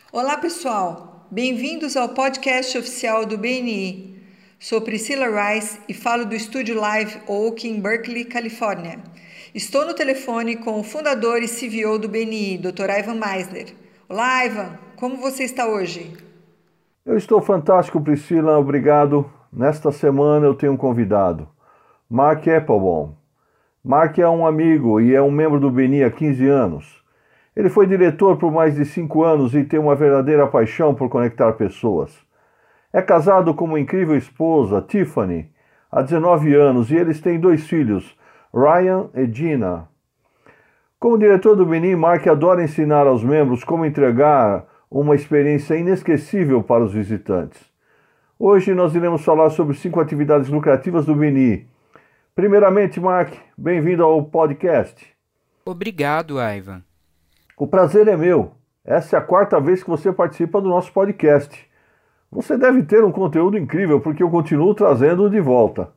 Olá, pessoal! Bem-vindos ao podcast oficial do BNI. Sou Priscila Rice e falo do estúdio Live Oak em Berkeley, Califórnia. Estou no telefone com o fundador e CVO do BNI, Dr. Ivan Meisler. Olá, Ivan! Como você está hoje? Eu estou fantástico, Priscila, obrigado. Nesta semana eu tenho um convidado, Mark Applebaum. Mark é um amigo e é um membro do BNI há 15 anos. Ele foi diretor por mais de 5 anos e tem uma verdadeira paixão por conectar pessoas. É casado com uma incrível esposa, Tiffany, há 19 anos e eles têm 2 filhos, Ryan e Gina. Como diretor do BNI, Mark adora ensinar aos membros como entregar uma experiência inesquecível para os visitantes. Hoje nós iremos falar sobre 5 atividades lucrativas do BNI. Primeiramente, Mark, bem-vindo ao podcast. Obrigado, Ivan. O prazer é meu. Essa é a 4ª vez que você participa do nosso podcast. Você deve ter um conteúdo incrível, porque eu continuo trazendo de volta.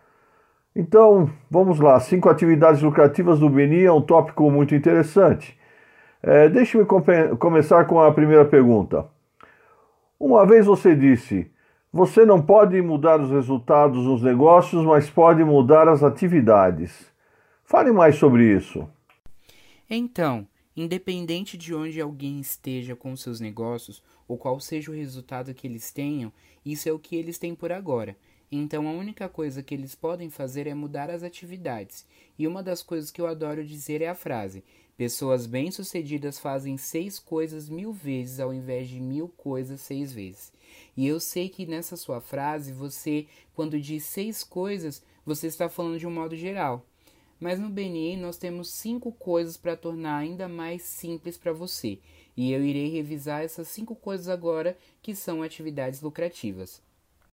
Então, vamos lá. 5 atividades lucrativas do BNI é um tópico muito interessante. Deixe-me começar com a primeira pergunta. Uma vez você disse, você não pode mudar os resultados dos negócios, mas pode mudar as atividades. Fale mais sobre isso. Então, independente de onde alguém esteja com seus negócios, ou qual seja o resultado que eles tenham, isso é o que eles têm por agora. Então, a única coisa que eles podem fazer é mudar as atividades. E uma das coisas que eu adoro dizer é a frase: pessoas bem-sucedidas fazem 6 coisas 1000 vezes ao invés de 1000 coisas 6 vezes. E eu sei que nessa sua frase, você, quando diz 6 coisas, você está falando de um modo geral. Mas no BNI nós temos 5 coisas para tornar ainda mais simples para você. E eu irei revisar essas 5 coisas agora, que são atividades lucrativas.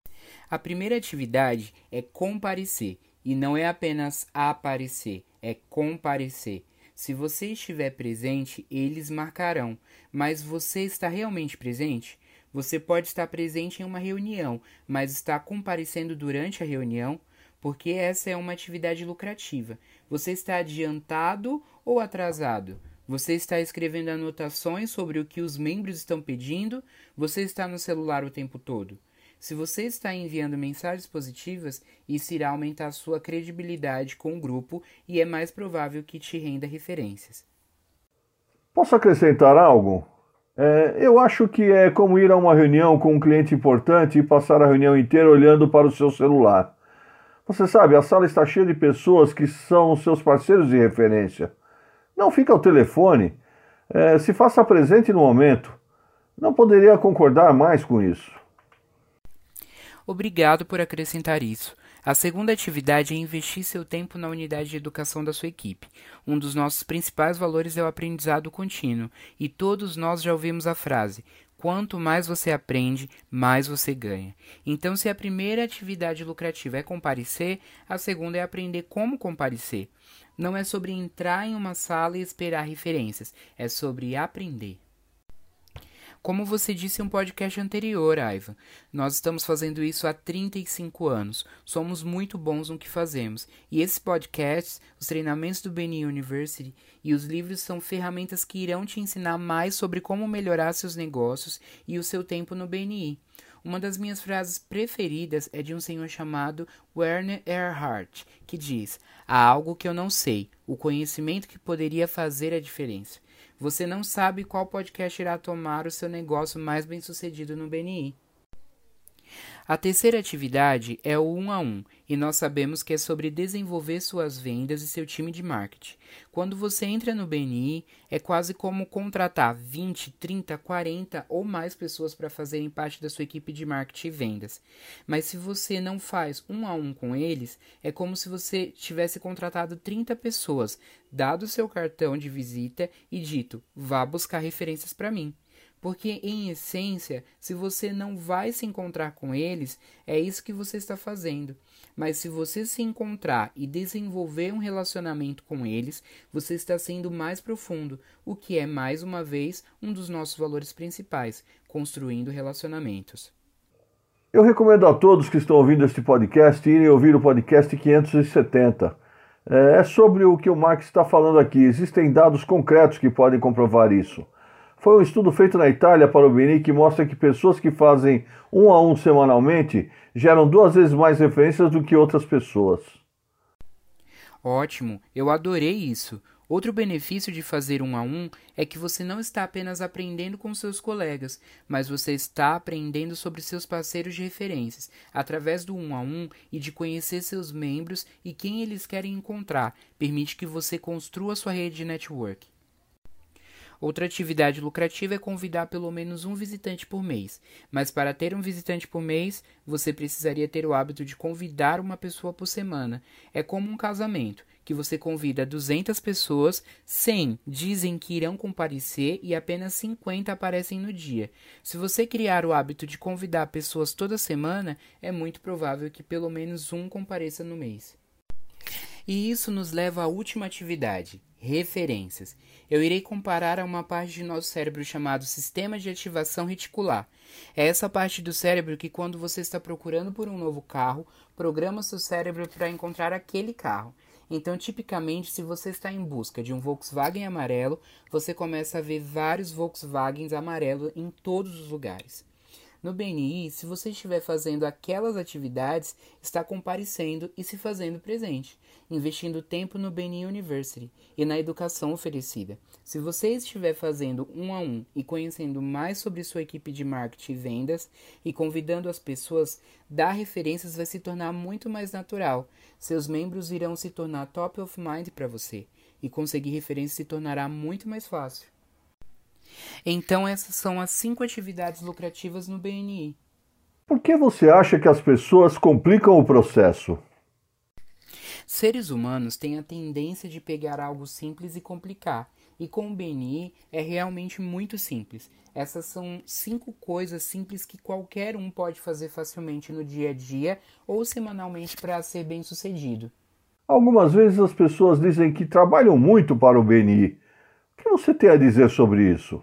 A primeira atividade é comparecer. E não é apenas aparecer, é comparecer. Se você estiver presente, eles marcarão. Mas você está realmente presente? Você pode estar presente em uma reunião, mas está comparecendo durante a reunião? Porque essa é uma atividade lucrativa. Você está adiantado ou atrasado? Você está escrevendo anotações sobre o que os membros estão pedindo? Você está no celular o tempo todo? Se você está enviando mensagens positivas, isso irá aumentar sua credibilidade com o grupo e é mais provável que te renda referências. Posso acrescentar algo? Eu acho que é como ir a uma reunião com um cliente importante e passar a reunião inteira olhando para o seu celular. Você sabe, a sala está cheia de pessoas que são seus parceiros de referência. Não fique ao telefone. Se faça presente no momento. Não poderia concordar mais com isso. Obrigado por acrescentar isso. A segunda atividade é investir seu tempo na unidade de educação da sua equipe. Um dos nossos principais valores é o aprendizado contínuo, e todos nós já ouvimos a frase: quanto mais você aprende, mais você ganha. Então, se a primeira atividade lucrativa é comparecer, a segunda é aprender como comparecer. Não é sobre entrar em uma sala e esperar referências, é sobre aprender. Como você disse em um podcast anterior, Ivan, nós estamos fazendo isso há 35 anos. Somos muito bons no que fazemos. E esses podcasts, os treinamentos do BNI University e os livros são ferramentas que irão te ensinar mais sobre como melhorar seus negócios e o seu tempo no BNI. Uma das minhas frases preferidas é de um senhor chamado Werner Erhard, que diz: há algo que eu não sei, o conhecimento que poderia fazer a diferença. Você não sabe qual podcast irá tomar o seu negócio mais bem-sucedido no BNI. A terceira atividade é o 1 a 1, e nós sabemos que é sobre desenvolver suas vendas e seu time de marketing. Quando você entra no BNI, é quase como contratar 20, 30, 40 ou mais pessoas para fazerem parte da sua equipe de marketing e vendas. Mas se você não faz 1 a 1 com eles, é como se você tivesse contratado 30 pessoas, dado seu cartão de visita e dito: vá buscar referências para mim. Porque, em essência, se você não vai se encontrar com eles, é isso que você está fazendo. Mas se você se encontrar e desenvolver um relacionamento com eles, você está sendo mais profundo, o que é, mais uma vez, um dos nossos valores principais, construindo relacionamentos. Eu recomendo a todos que estão ouvindo este podcast irem ouvir o podcast 570. É sobre o que o Mark está falando aqui. Existem dados concretos que podem comprovar isso. Foi um estudo feito na Itália para o BNI que mostra que pessoas que fazem 1-a-1 semanalmente geram 2 vezes mais referências do que outras pessoas. Ótimo, eu adorei isso. Outro benefício de fazer 1-a-1 é que você não está apenas aprendendo com seus colegas, mas você está aprendendo sobre seus parceiros de referências, através do 1-a-1 e de conhecer seus membros e quem eles querem encontrar, permite que você construa sua rede de network. Outra atividade lucrativa é convidar pelo menos um visitante por mês, mas para ter um visitante por mês, você precisaria ter o hábito de convidar uma pessoa por semana. É como um casamento, que você convida 200 pessoas, 100 dizem que irão comparecer e apenas 50 aparecem no dia. Se você criar o hábito de convidar pessoas toda semana, é muito provável que pelo menos um compareça no mês. E isso nos leva à última atividade, referências. Eu irei comparar a uma parte de nosso cérebro chamado sistema de ativação reticular. É essa parte do cérebro que, quando você está procurando por um novo carro, programa seu cérebro para encontrar aquele carro. Então, tipicamente, se você está em busca de um Volkswagen amarelo, você começa a ver vários Volkswagens amarelos em todos os lugares. No BNI, se você estiver fazendo aquelas atividades, está comparecendo e se fazendo presente, investindo tempo no BNI University e na educação oferecida. Se você estiver fazendo 1-a-1 e conhecendo mais sobre sua equipe de marketing e vendas e convidando as pessoas, dar referências vai se tornar muito mais natural. Seus membros irão se tornar top of mind para você e conseguir referências se tornará muito mais fácil. Então essas são as 5 atividades lucrativas no BNI. Por que você acha que as pessoas complicam o processo? Seres humanos têm a tendência de pegar algo simples e complicar, e com o BNI é realmente muito simples. Essas são 5 coisas simples que qualquer um pode fazer facilmente no dia a dia ou semanalmente para ser bem sucedido. Algumas vezes as pessoas dizem que trabalham muito para o BNI. O que você tem a dizer sobre isso?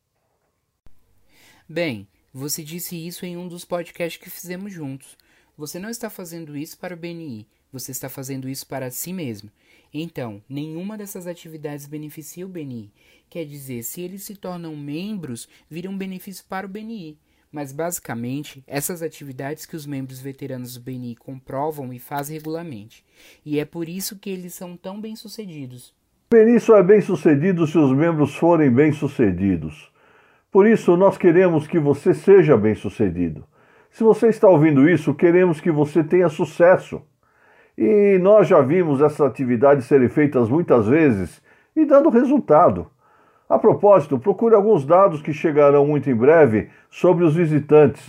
Bem, você disse isso em um dos podcasts que fizemos juntos. Você não está fazendo isso para o BNI, você está fazendo isso para si mesmo. Então, nenhuma dessas atividades beneficia o BNI. Quer dizer, se eles se tornam membros, vira um benefício para o BNI. Mas, basicamente, essas atividades que os membros veteranos do BNI comprovam e fazem regularmente. E é por isso que eles são tão bem-sucedidos. O BNI só é bem-sucedido se os membros forem bem-sucedidos. Por isso, nós queremos que você seja bem-sucedido. Se você está ouvindo isso, queremos que você tenha sucesso. E nós já vimos essas atividades serem feitas muitas vezes e dando resultado. A propósito, procure alguns dados que chegarão muito em breve sobre os visitantes.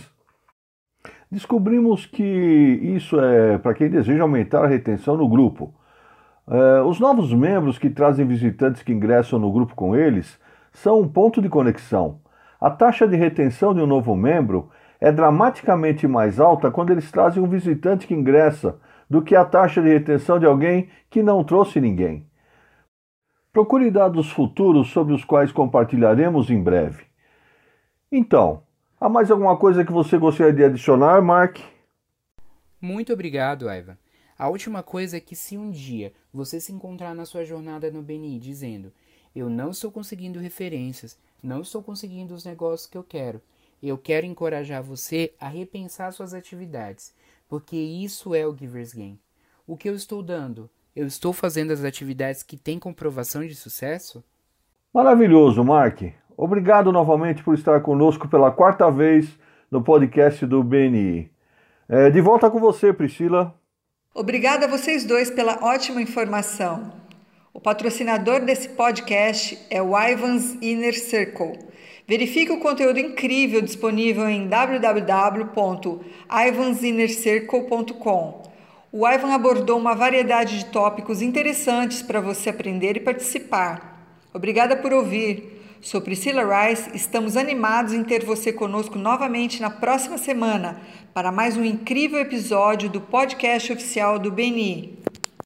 Descobrimos que isso é para quem deseja aumentar a retenção no grupo. Os novos membros que trazem visitantes que ingressam no grupo com eles são um ponto de conexão. A taxa de retenção de um novo membro é dramaticamente mais alta quando eles trazem um visitante que ingressa do que a taxa de retenção de alguém que não trouxe ninguém. Procure dados futuros sobre os quais compartilharemos em breve. Então, há mais alguma coisa que você gostaria de adicionar, Mark? Muito obrigado, Ivan. A última coisa é que se um dia você se encontrar na sua jornada no BNI dizendo eu não estou conseguindo referências, não estou conseguindo os negócios que eu quero encorajar você a repensar suas atividades, porque isso é o Giver's Gain. O que eu estou dando? Eu estou fazendo as atividades que têm comprovação de sucesso? Maravilhoso, Mark. Obrigado novamente por estar conosco pela 4ª vez no podcast do BNI. De volta com você, Priscila. Obrigada a vocês dois pela ótima informação. O patrocinador desse podcast é o Ivan's Inner Circle. Verifique o conteúdo incrível disponível em www.ivansinnercircle.com. O Ivan abordou uma variedade de tópicos interessantes para você aprender e participar. Obrigada por ouvir. Sou Priscilla Rice, estamos animados em ter você conosco novamente na próxima semana para mais um incrível episódio do podcast oficial do BNI.